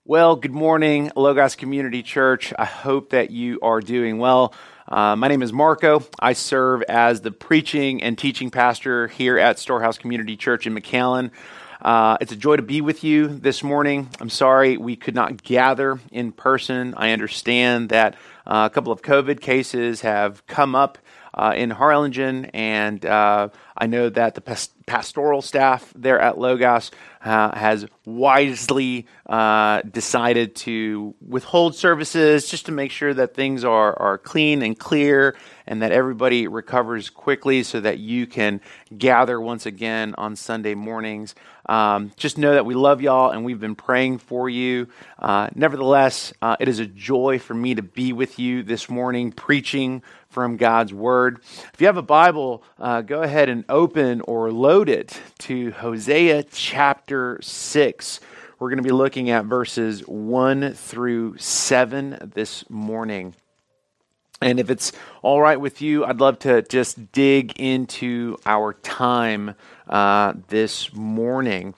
Well, good morning, Logos Community Church. I hope that you are doing well. My name is Marco. I serve as the preaching and teaching pastor here at Storehouse Community Church in McAllen. It's a joy to be with you this morning. I'm sorry we could not gather in person. I understand that a couple of COVID cases have come up in Harlingen, and I know that the pastoral staff there at Logos has wisely decided to withhold services just to make sure that things are clean and clear and that everybody recovers quickly so that you can gather once again on Sunday mornings. Just know that we love y'all and we've been praying for you. Nevertheless, it is a joy for me to be with you this morning preaching from God's Word. If you have a Bible, go ahead and open or load it to Hosea chapter 6. We're going to be looking at verses 1 through 7 this morning. And if it's all right with you, I'd love to just dig into our time this morning.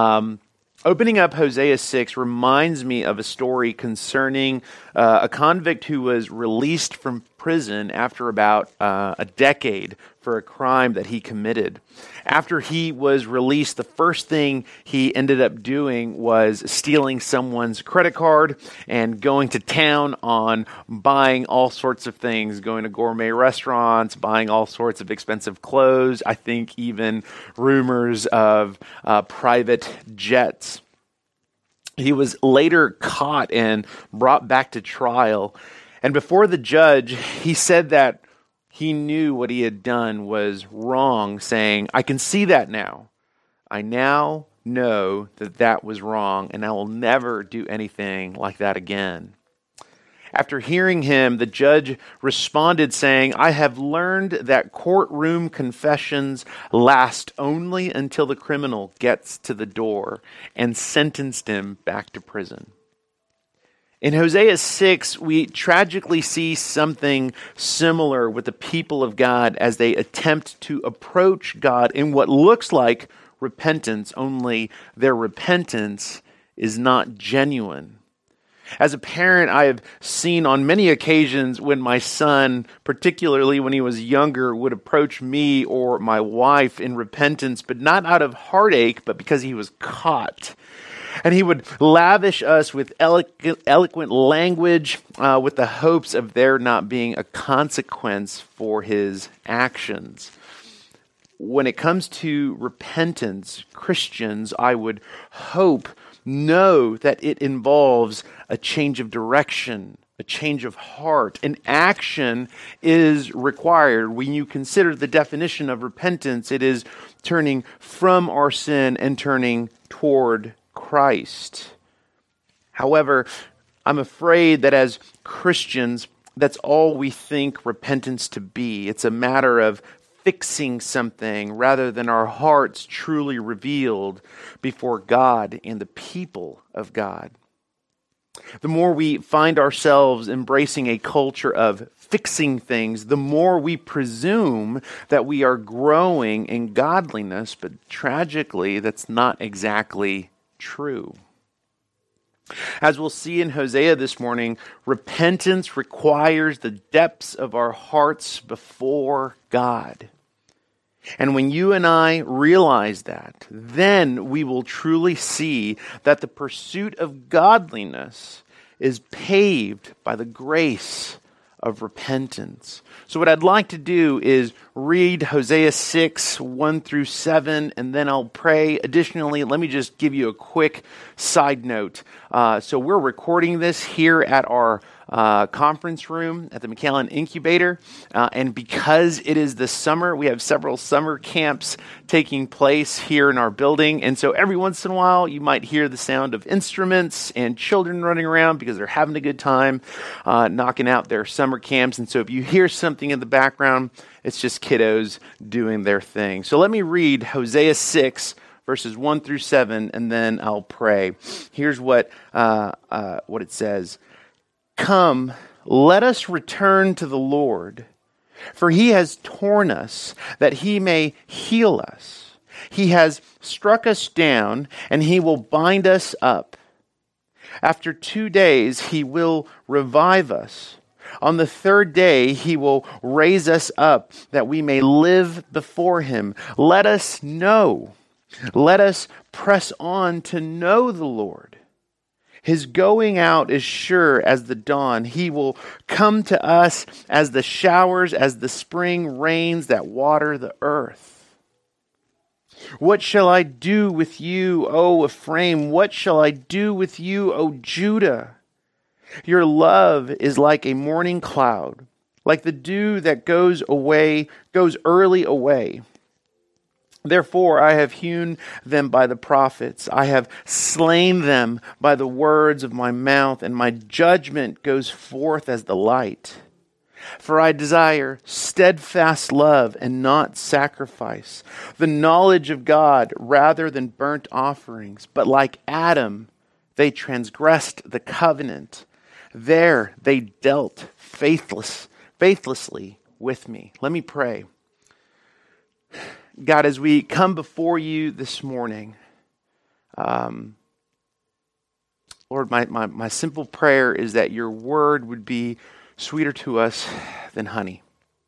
Opening up Hosea 6 reminds me of a story concerning a convict who was released from prison after about a decade for a crime that he committed. After he was released, the first thing he ended up doing was stealing someone's credit card and going to town on buying all sorts of things, going to gourmet restaurants, buying all sorts of expensive clothes, I think even rumors of private jets. He was later caught and brought back to trial. And before the judge, he said that he knew what he had done was wrong, saying, "I can see that now. I now know that that was wrong, and I will never do anything like that again." After hearing him, the judge responded saying, "I have learned that courtroom confessions last only until the criminal gets to the door," and sentenced him back to prison. In Hosea 6, we tragically see something similar with the people of God as they attempt to approach God in what looks like repentance, only their repentance is not genuine. As a parent, I have seen on many occasions when my son, particularly when he was younger, would approach me or my wife in repentance, but not out of heartache, but because he was caught. And he would lavish us with eloquent language with the hopes of there not being a consequence for his actions. When it comes to repentance, Christians, I would hope, know that it involves a change of direction, a change of heart. An action is required. When you consider the definition of repentance, it is turning from our sin and turning toward Christ. However, I'm afraid that as Christians, that's all we think repentance to be. It's a matter of fixing something rather than our hearts truly revealed before God and the people of God. The more we find ourselves embracing a culture of fixing things, the more we presume that we are growing in godliness, but tragically, that's not exactly true. As we'll see in Hosea this morning, repentance requires the depths of our hearts before God. And when you and I realize that, then we will truly see that the pursuit of godliness is paved by the grace of repentance. So what I'd like to do is read Hosea 6, 1 through 7, and then I'll pray. Additionally, let me just give you a quick side note. So we're recording this here at our conference room at the McAllen Incubator. And because it is the summer, we have several summer camps taking place here in our building. And so every once in a while, you might hear the sound of instruments and children running around because they're having a good time knocking out their summer camps. And so if you hear something in the background, it's just kiddos doing their thing. So let me read Hosea 6, verses 1 through 7, and then I'll pray. Here's what it says. "Come, let us return to the Lord, for he has torn us, that he may heal us. He has struck us down, and he will bind us up. After 2 days, he will revive us. On the third day, he will raise us up that we may live before him. Let us know. Let us press on to know the Lord. His going out is sure as the dawn. He will come to us as the showers, as the spring rains that water the earth. What shall I do with you, O Ephraim? What shall I do with you, O Judah? Your love is like a morning cloud, like the dew that goes early away. Therefore I have hewn them by the prophets. I have slain them by the words of my mouth, and my judgment goes forth as the light. For I desire steadfast love and not sacrifice, the knowledge of God rather than burnt offerings. But like Adam, they transgressed the covenant. There they dealt faithlessly with me. Let me pray. God, as we come before you this morning, Lord, my simple prayer is that your word would be sweeter to us than honey.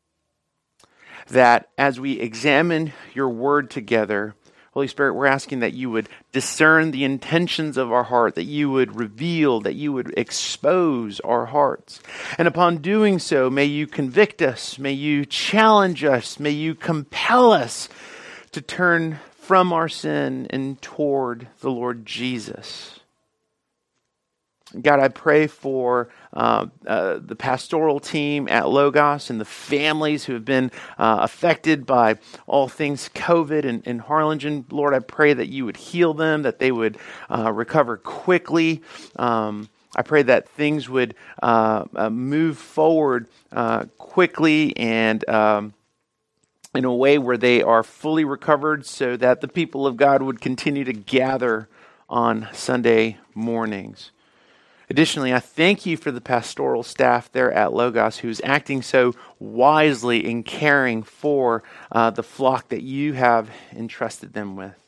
That as we examine your word together, Holy Spirit, we're asking that you would discern the intentions of our heart, that you would reveal, that you would expose our hearts. And upon doing so, may you convict us, may you challenge us, may you compel us to turn from our sin and toward the Lord Jesus. God, I pray for the pastoral team at Logos and the families who have been affected by all things COVID in Harlingen. Lord, I pray that you would heal them, that they would recover quickly. I pray that things would move forward quickly and in a way where they are fully recovered, so that the people of God would continue to gather on Sunday mornings. Additionally, I thank you for the pastoral staff there at Logos who's acting so wisely in caring for the flock that you have entrusted them with.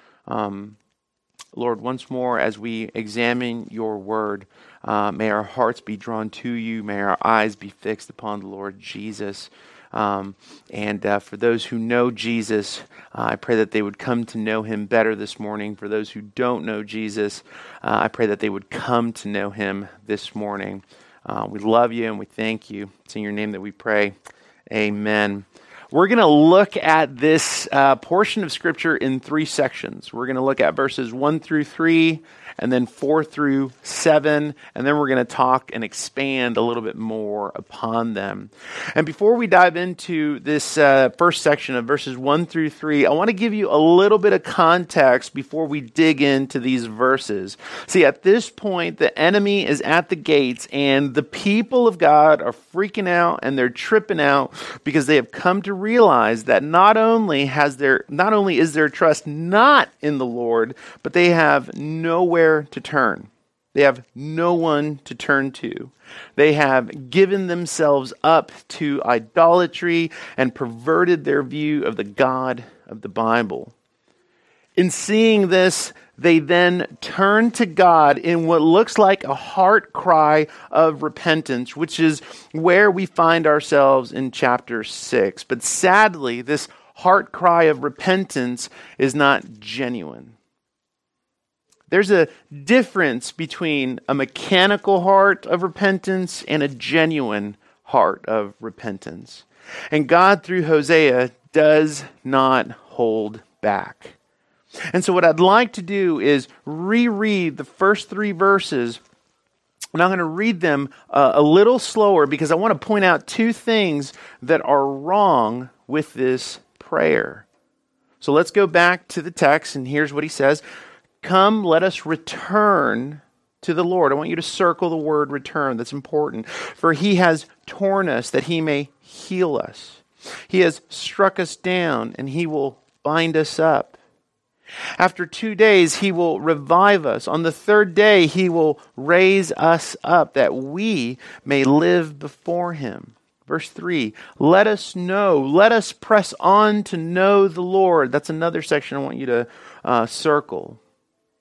Lord, once more, as we examine your word, may our hearts be drawn to you. May our eyes be fixed upon the Lord Jesus. And for those who know Jesus, I pray that they would come to know him better this morning. For those who don't know Jesus, I pray that they would come to know him this morning. We love you and we thank you. It's in your name that we pray. Amen. We're going to look at this portion of Scripture in 3 sections. We're going to look at verses 1 through 3, and then 4 through 7, and then we're going to talk and expand a little bit more upon them. And before we dive into this first section of verses 1 through 3, I want to give you a little bit of context before we dig into these verses. See, at this point, the enemy is at the gates, and the people of God are freaking out and they're tripping out because they have come to realize that not only is their trust not in the Lord, but they have nowhere to turn. They have no one to turn to. They have given themselves up to idolatry and perverted their view of the God of the Bible. In seeing this, they then turn to God in what looks like a heart cry of repentance, which is where we find ourselves in chapter 6. But sadly, this heart cry of repentance is not genuine. There's a difference between a mechanical heart of repentance and a genuine heart of repentance. And God, through Hosea, does not hold back. And so what I'd like to do is reread the first 3 verses, and I'm going to read them a little slower because I want to point out 2 things that are wrong with this prayer. So let's go back to the text, and here's what he says. Come, let us return to the Lord. I want you to circle the word return. That's important. For he has torn us that he may heal us. He has struck us down and he will bind us up. After 2 days, he will revive us. On the third day, he will raise us up that we may live before him. Verse 3, let us know, let us press on to know the Lord. That's another section I want you to circle.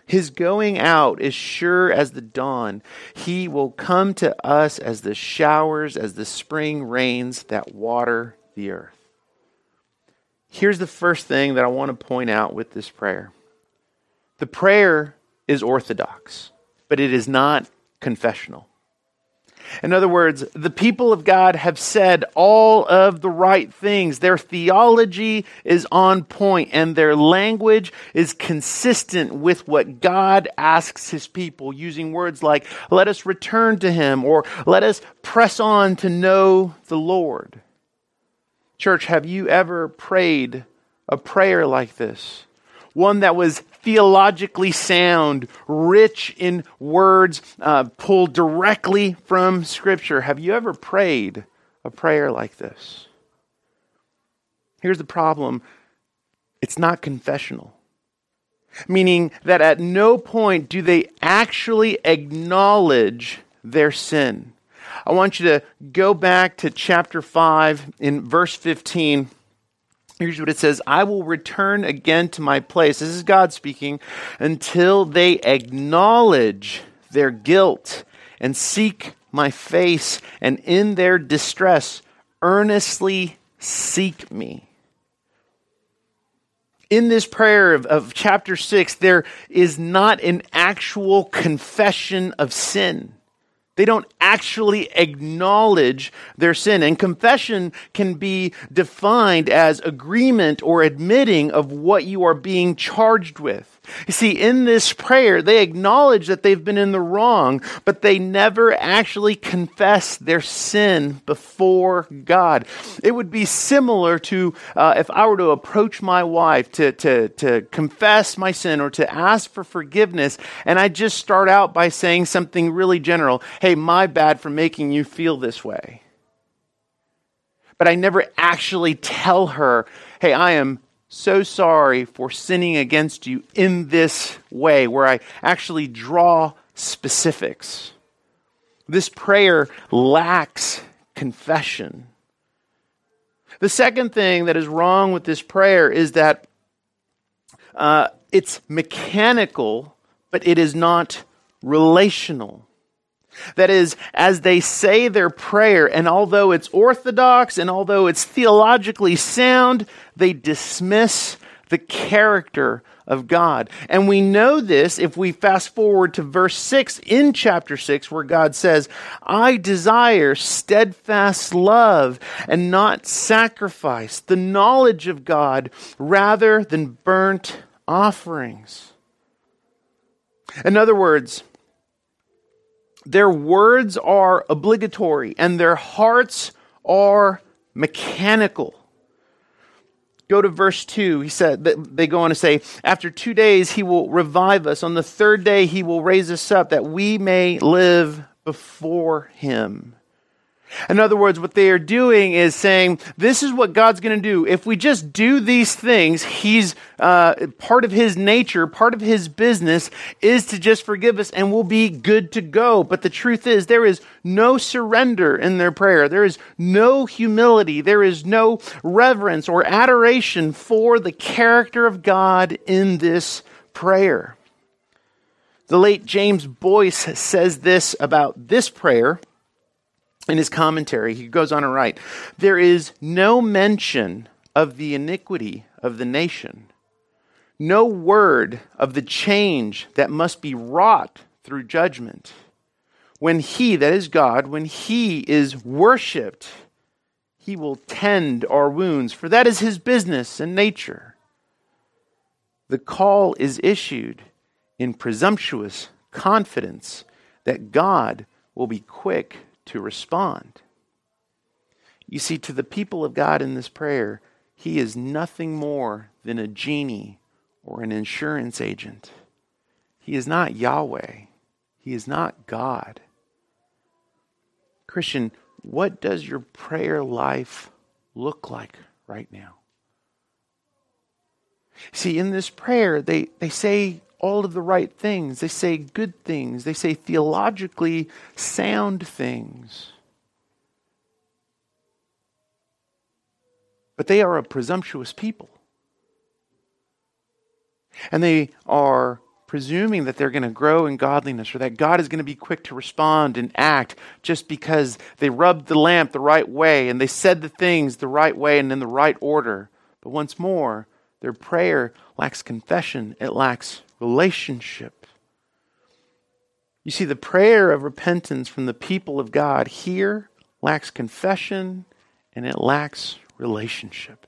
His going out is sure as the dawn. He will come to us as the showers, as the spring rains that water the earth. Here's the first thing that I want to point out with this prayer. The prayer is orthodox, but it is not confessional. In other words, the people of God have said all of the right things. Their theology is on point, and their language is consistent with what God asks his people, using words like, let us return to him, or let us press on to know the Lord. Church, have you ever prayed a prayer like this? One that was theologically sound, rich in words, pulled directly from Scripture. Have you ever prayed a prayer like this? Here's the problem. It's not confessional. Meaning that at no point do they actually acknowledge their sin. I want you to go back to chapter 5 in verse 15. Here's what it says. I will return again to my place. This is God speaking. Until they acknowledge their guilt and seek my face, and in their distress earnestly seek me. In this prayer of chapter 6, there is not an actual confession of sin. They don't actually acknowledge their sin. And confession can be defined as agreement or admitting of what you are being charged with. You see, in this prayer, they acknowledge that they've been in the wrong, but they never actually confess their sin before God. It would be similar to if I were to approach my wife to confess my sin or to ask for forgiveness, and I just start out by saying something really general. Hey, my bad for making you feel this way. But I never actually tell her, hey, I am so sorry for sinning against you in this way, where I actually draw specifics. This prayer lacks confession. The second thing that is wrong with this prayer is that it's mechanical, but it is not relational. That is, as they say their prayer, and although it's orthodox and although it's theologically sound, they dismiss the character of God. And we know this if we fast forward to verse 6 in chapter 6, where God says, I desire steadfast love and not sacrifice, the knowledge of God rather than burnt offerings. In other words, their words are obligatory and their hearts are mechanical. Go to verse 2. He said, they go on to say, after 2 days he will revive us. On the third day he will raise us up that we may live before him. In other words, what they are doing is saying, this is what God's going to do. If we just do these things, he's part of his nature, part of his business is to just forgive us and we'll be good to go. But the truth is, there is no surrender in their prayer. There is no humility. There is no reverence or adoration for the character of God in this prayer. The late James Boyce says this about this prayer. In his commentary, he goes on to write, there is no mention of the iniquity of the nation, no word of the change that must be wrought through judgment. When he, that is God, when he is worshipped, he will tend our wounds, for that is his business and nature. The call is issued in presumptuous confidence that God will be quick to respond. You see, to the people of God in this prayer, he is nothing more than a genie or an insurance agent. He is not Yahweh. He is not God. Christian, what does your prayer life look like right now? See, in this prayer, they say all of the right things. They say good things. They say theologically sound things. But they are a presumptuous people. And they are presuming that they're going to grow in godliness or that God is going to be quick to respond and act just because they rubbed the lamp the right way and they said the things the right way and in the right order. But once more, their prayer lacks confession. It lacks relationship. You see, the prayer of repentance from the people of God here lacks confession and it lacks relationship.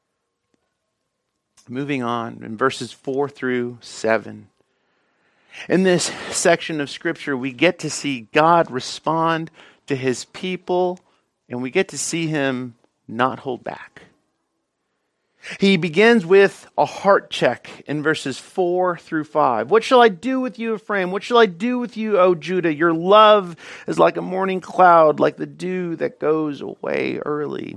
Moving on in verses 4 through 7. In this section of Scripture, we get to see God respond to his people, and we get to see him not hold back. He begins with a heart check in verses 4 through 5. What shall I do with you, Ephraim? What shall I do with you, O Judah? Your love is like a morning cloud, like the dew that goes away early.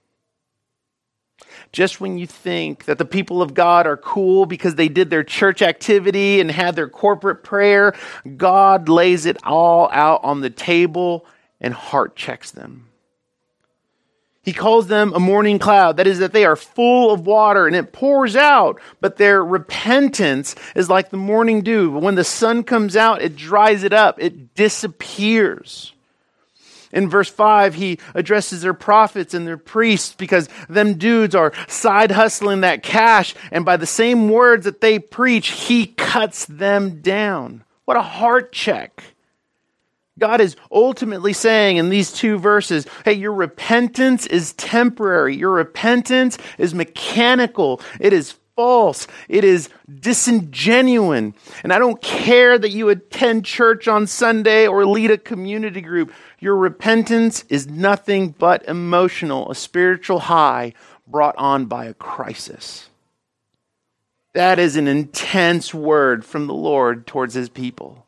Just when you think that the people of God are cool because they did their church activity and had their corporate prayer, God lays it all out on the table and heart checks them. He calls them a morning cloud. That is, that they are full of water and it pours out, but their repentance is like the morning dew. But when the sun comes out, it dries it up. It disappears. In verse 5, he addresses their prophets and their priests because them dudes are side hustling that cash. And by the same words that they preach, he cuts them down. What a heart check. God is ultimately saying in these two verses, hey, your repentance is temporary. Your repentance is mechanical. It is false. It is disingenuine. And I don't care that you attend church on Sunday or lead a community group. Your repentance is nothing but emotional, a spiritual high brought on by a crisis. That is an intense word from the Lord towards his people.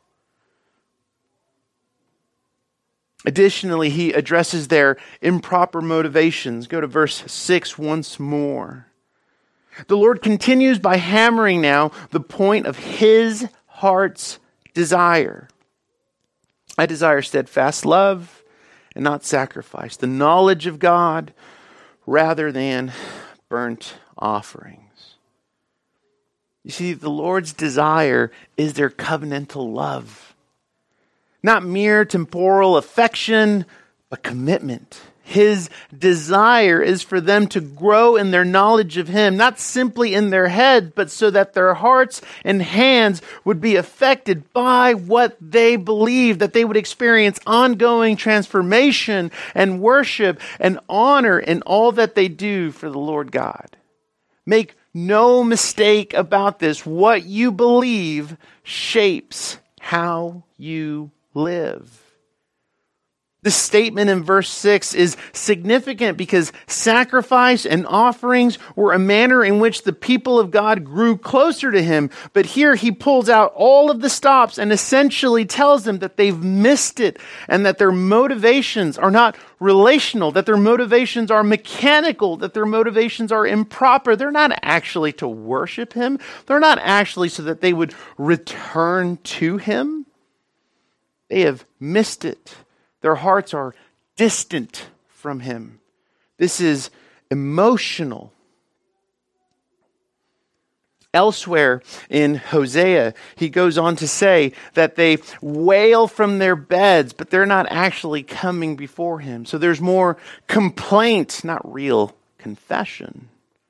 Additionally, he addresses their improper motivations. Go to verse 6 once more. The Lord continues by hammering now the point of his heart's desire. I desire steadfast love and not sacrifice, the knowledge of God rather than burnt offerings. You see, the Lord's desire is their covenantal love. Not mere temporal affection, but commitment. His desire is for them to grow in their knowledge of him, not simply in their head, but so that their hearts and hands would be affected by what they believe, that they would experience ongoing transformation and worship and honor in all that they do for the Lord God. Make no mistake about this. What you believe shapes how you live. This statement in verse 6 is significant because sacrifice and offerings were a manner in which the people of God grew closer to him. But here he pulls out all of the stops and essentially tells them that they've missed it and that their motivations are not relational, that their motivations are mechanical, that their motivations are improper. They're not actually to worship him. They're not actually so that they would return to him. They have missed it. Their hearts are distant from him. This is emotional. Elsewhere in Hosea, he goes on to say that they wail from their beds, but they're not actually coming before him. So there's more complaint, not real confession.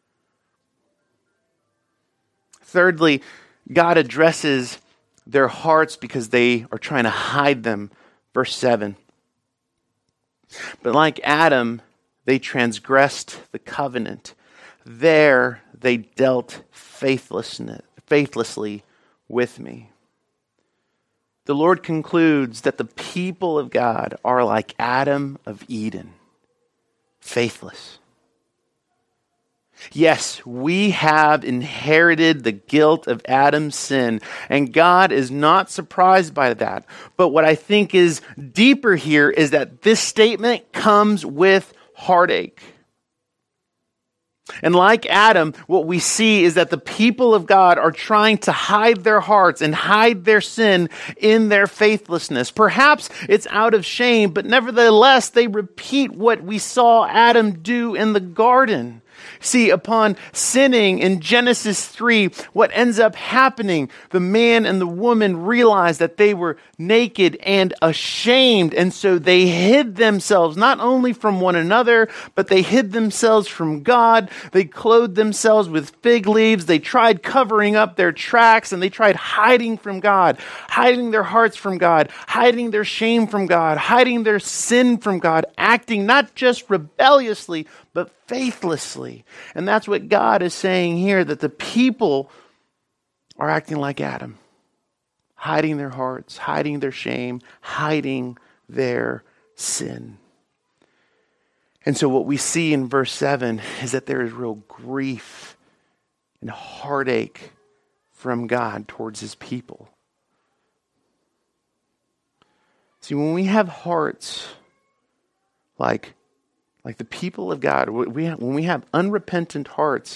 Thirdly, God addresses their hearts because they are trying to hide them. Verse 7. But like Adam, they transgressed the covenant. There they dealt faithlessly with me. The Lord concludes that the people of God are like Adam of Eden, faithless. Yes, we have inherited the guilt of Adam's sin, and God is not surprised by that. But what I think is deeper here is that this statement comes with heartache. And like Adam, what we see is that the people of God are trying to hide their hearts and hide their sin in their faithlessness. Perhaps it's out of shame, but nevertheless, they repeat what we saw Adam do in the garden. See, upon sinning in Genesis 3, what ends up happening, the man and the woman realized that they were naked and ashamed. And so they hid themselves, not only from one another, but they hid themselves from God. They clothed themselves with fig leaves. They tried covering up their tracks, and they tried hiding from God, hiding their hearts from God, hiding their shame from God, hiding their sin from God, acting not just rebelliously, but faithlessly. And that's what God is saying here, that the people are acting like Adam, hiding their hearts, hiding their shame, hiding their sin. And so what we see in verse 7 is that there is real grief and heartache from God towards his people. See, when we have hearts like the people of God, when we have unrepentant hearts,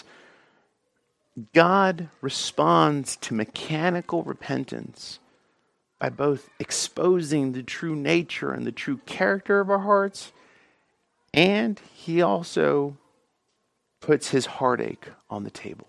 God responds to mechanical repentance by both exposing the true nature and the true character of our hearts, and he also puts his heartache on the table.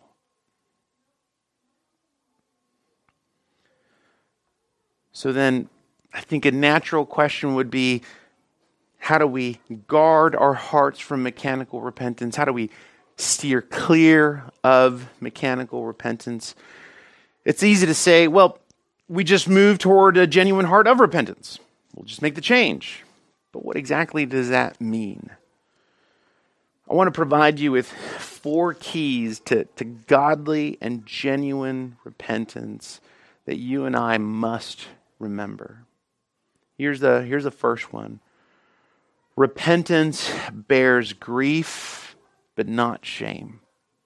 So then, I think a natural question would be, how do we guard our hearts from mechanical repentance? How do we steer clear of mechanical repentance? It's easy to say, well, we just move toward a genuine heart of repentance. We'll just make the change. But what exactly does that mean? I want to provide you with 4 keys to godly and genuine repentance that you and I must remember. Here's the first one. Repentance bears grief, but not shame.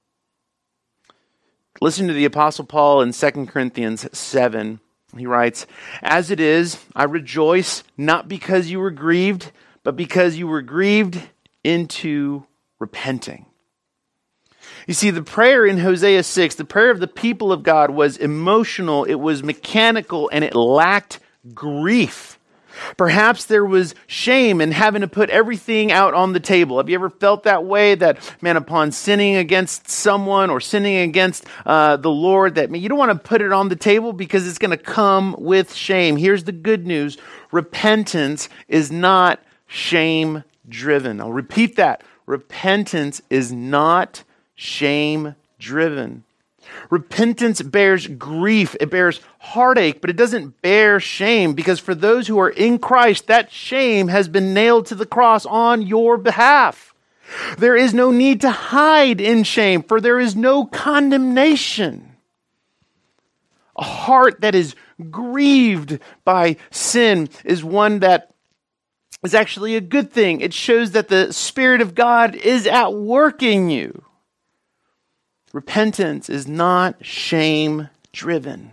Listen to the Apostle Paul in 2 Corinthians 7. He writes, "As it is, I rejoice not because you were grieved, but because you were grieved into repenting." You see, the prayer in Hosea 6, the prayer of the people of God, was emotional, it was mechanical, and it lacked grief. Perhaps there was shame in having to put everything out on the table. Have you ever felt that way? That, man, upon sinning against someone or sinning against the Lord, that you don't want to put it on the table because it's going to come with shame. Here's the good news. Repentance is not shame-driven. I'll repeat that. Repentance is not shame-driven. Repentance bears grief, it bears heartache, but it doesn't bear shame, because for those who are in Christ, that shame has been nailed to the cross on your behalf. There is no need to hide in shame, for there is no condemnation. A heart that is grieved by sin is one that is actually a good thing. It shows that the Spirit of God is at work in you. Repentance is not shame-driven.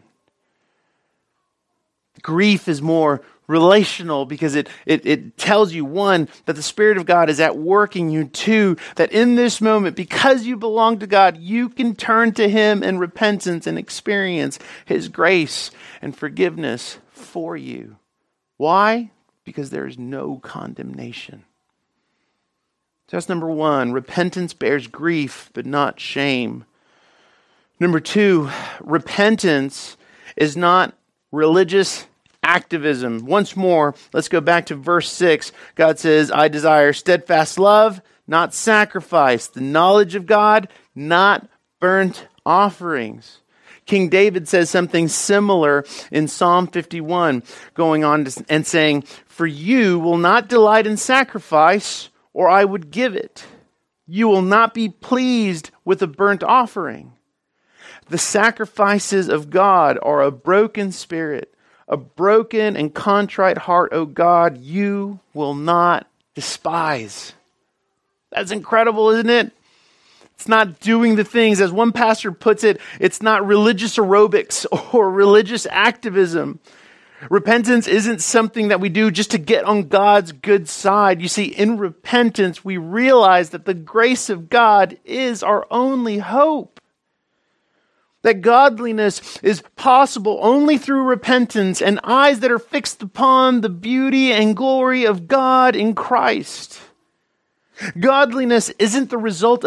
Grief is more relational because it tells you, 1, that the Spirit of God is at work in you, 2, that in this moment, because you belong to God, you can turn to him in repentance and experience his grace and forgiveness for you. Why? Because there is no condemnation. So that's number 1. Repentance bears grief, but not shame. Number 2, repentance is not religious activism. Once more, let's go back to verse 6. God says, "I desire steadfast love, not sacrifice, the knowledge of God, not burnt offerings." King David says something similar in Psalm 51, going on and saying, "For you will not delight in sacrifice, or I would give it. You will not be pleased with a burnt offering." The sacrifices of God are a broken spirit, a broken and contrite heart, O God, you will not despise. That's incredible, isn't it? It's not doing the things, as one pastor puts it, it's not religious aerobics or religious activism. Repentance isn't something that we do just to get on God's good side. You see, in repentance, we realize that the grace of God is our only hope. That godliness is possible only through repentance and eyes that are fixed upon the beauty and glory of God in Christ. Godliness isn't the result of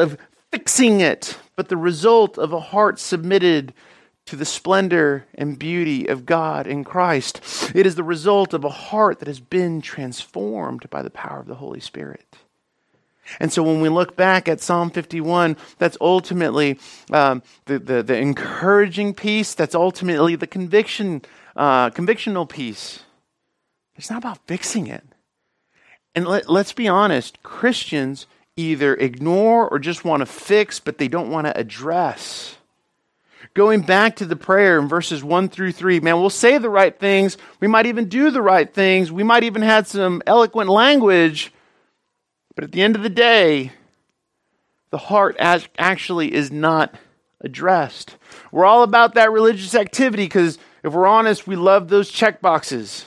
fixing it, but the result of a heart submitted to the splendor and beauty of God in Christ. It is the result of a heart that has been transformed by the power of the Holy Spirit. And so when we look back at Psalm 51, that's ultimately the encouraging piece. That's ultimately the convictional piece. It's not about fixing it. And let's be honest, Christians either ignore or just want to fix, but they don't want to address. Going back to the prayer in verses 1 through 3, man, we'll say the right things. We might even do the right things. We might even have some eloquent language. But at the end of the day, the heart actually is not addressed. We're all about that religious activity because if we're honest, we love those check boxes.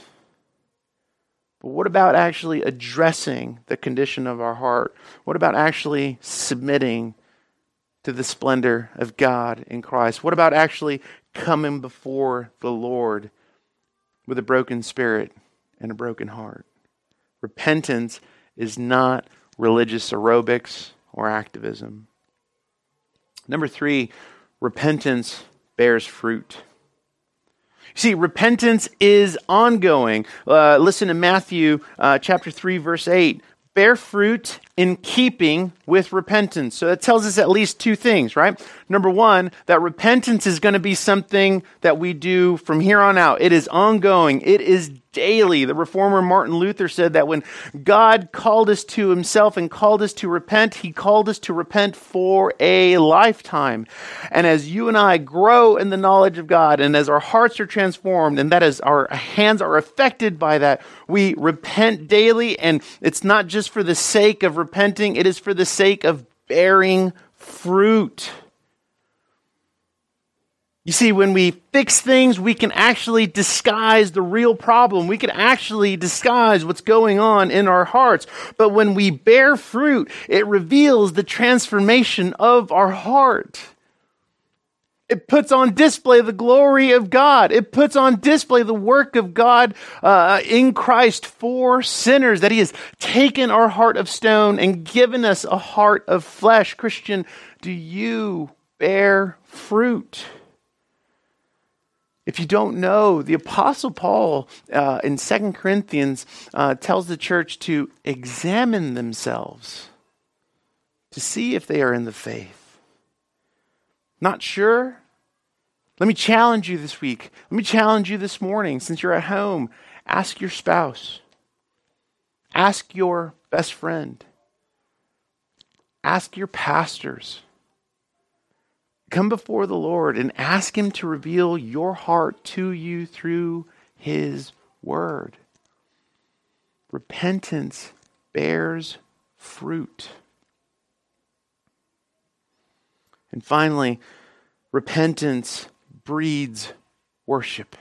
But what about actually addressing the condition of our heart? What about actually submitting to the splendor of God in Christ? What about actually coming before the Lord with a broken spirit and a broken heart? Repentance is not religious aerobics or activism. Number 3, repentance bears fruit. See, repentance is ongoing. Listen to Matthew chapter 3, verse 8. Bear fruit in keeping with repentance. So that tells us at least 2 things, right? Number 1, that repentance is going to be something that we do from here on out. It is ongoing. It is daily. The reformer Martin Luther said that when God called us to himself and called us to repent, he called us to repent for a lifetime. And as you and I grow in the knowledge of God, and as our hearts are transformed, and that as our hands are affected by that, we repent daily. And it's not just for the sake of repenting, it is for the sake of bearing fruit. You see, when we fix things, we can actually disguise the real problem. We can actually disguise what's going on in our hearts. But when we bear fruit, it reveals the transformation of our heart. It puts on display the glory of God. It puts on display the work of God in Christ for sinners, that he has taken our heart of stone and given us a heart of flesh. Christian, do you bear fruit? If you don't know, the Apostle Paul in 2 Corinthians tells the church to examine themselves to see if they are in the faith. Not sure? Let me challenge you this week. Let me challenge you this morning. Since you're at home, ask your spouse. Ask your best friend. Ask your pastors. Come before the Lord and ask him to reveal your heart to you through his word. Repentance bears fruit. And finally, repentance breeds worship.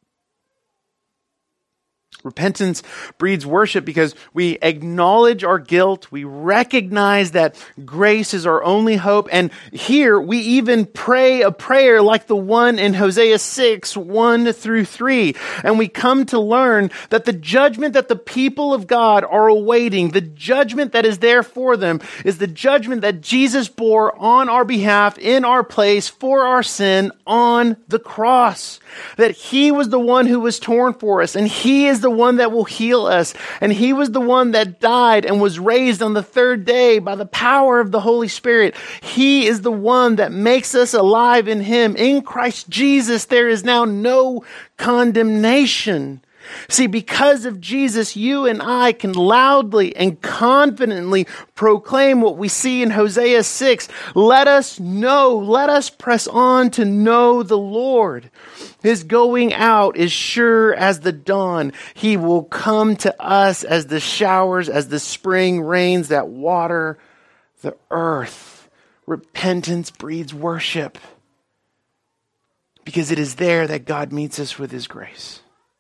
Repentance breeds worship because we acknowledge our guilt. We recognize that grace is our only hope. And here we even pray a prayer like the one in Hosea 6, 1 through 3. And we come to learn that the judgment that the people of God are awaiting, the judgment that is there for them, is the judgment that Jesus bore on our behalf, in our place, for our sin on the cross. That he was the one who was torn for us, and he is the one that will heal us. And he was the one that died and was raised on the 3rd day by the power of the Holy Spirit. He is the one that makes us alive in him. In Christ Jesus, there is now no condemnation. See, because of Jesus, you and I can loudly and confidently proclaim what we see in Hosea 6. Let us know, let us press on to know the Lord. His going out is sure as the dawn. He will come to us as the showers, as the spring rains that water the earth. Repentance breeds worship because it is there that God meets us with his grace.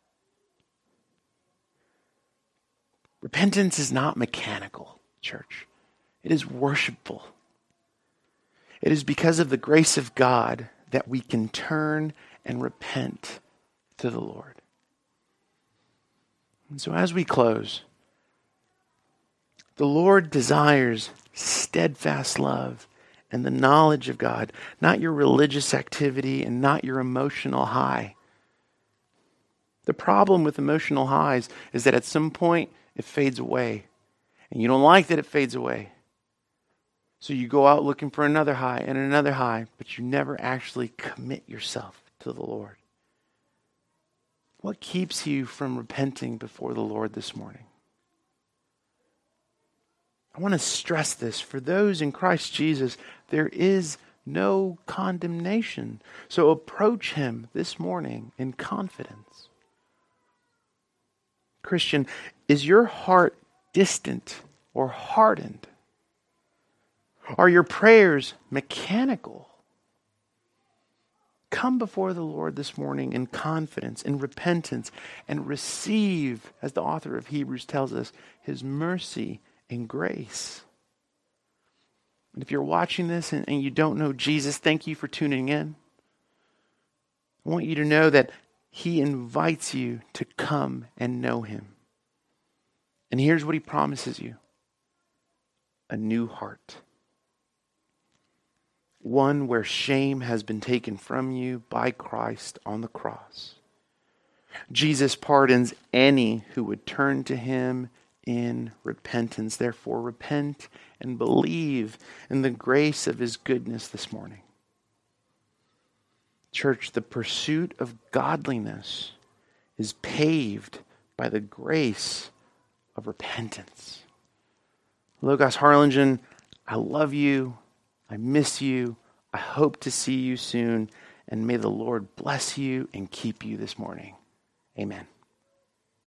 Repentance is not mechanical, church. It is worshipful. It is because of the grace of God that we can turn and repent to the Lord. And so as we close, the Lord desires steadfast love and the knowledge of God, not your religious activity and not your emotional high. The problem with emotional highs is that at some point it fades away, and you don't like that it fades away. So you go out looking for another high and another high, but you never actually commit yourself to the Lord. What keeps you from repenting before the Lord this morning? I want to stress this. For those in Christ Jesus, there is no condemnation. So approach him this morning in confidence. Christian, is your heart distant or hardened? Are your prayers mechanical? Come before the Lord this morning in confidence, in repentance, and receive, as the author of Hebrews tells us, his mercy and grace. And if you're watching this and you don't know Jesus, thank you for tuning in. I want you to know that he invites you to come and know him. And here's what he promises you: a new heart. One where shame has been taken from you by Christ on the cross. Jesus pardons any who would turn to him in repentance. Therefore, repent and believe in the grace of his goodness this morning. Church, the pursuit of godliness is paved by the grace of repentance. Logos Harlingen, I love you. I miss you. I hope to see you soon. And may the Lord bless you and keep you this morning. Amen.